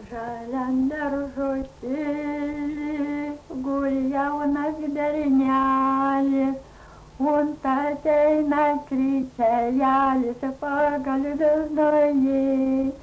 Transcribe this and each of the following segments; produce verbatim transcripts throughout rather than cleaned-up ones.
Žaliam daržotėly guli jaunas bernelis, und ateina kryčelis pagal vilnoje.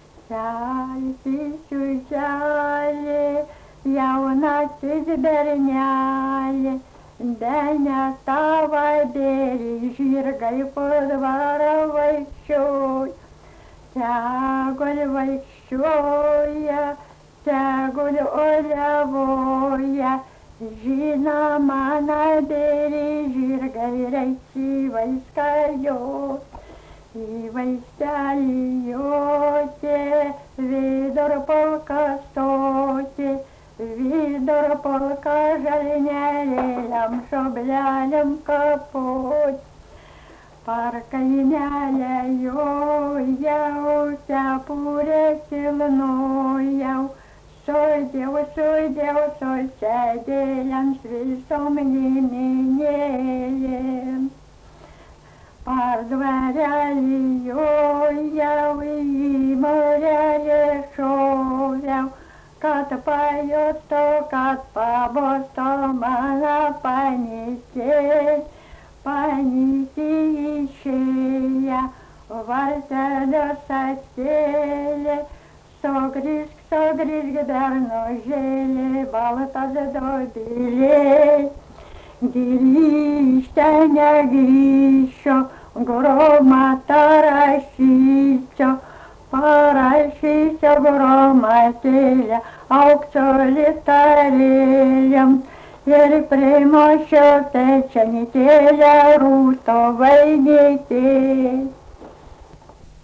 Kelsi čiuželį, jaunasis berneli, denės tavo bėrį, žirgai po dvarą vaikščioja. Tegul vaikščioja, tegul oliavoja, žinoma, mano bėrį, žirgai reikšyvai skarjoja. Į vaistelį joti, vidur polka stoti, vidur polka žalnelėliam, šobleliam kapoti. Per kainelę jojau, kepurę kilnojau, sudėjau, sudėjau solčedėliams visom giminėlėm. Per dvarelį jojau, į morelį šoviau, kad pajusto, kad pabosto mano panikėlė. Panikė išėję, valtelės atėlė, sugrįžk, sugrįžk bernužėlė, baltas dobilė. Grįžte negrįšiu, gromatą rašysiu, parašysiu gromatėlę, aukso litarėlėm. Ir primušiu pečenytėlę rūto vainikėlę.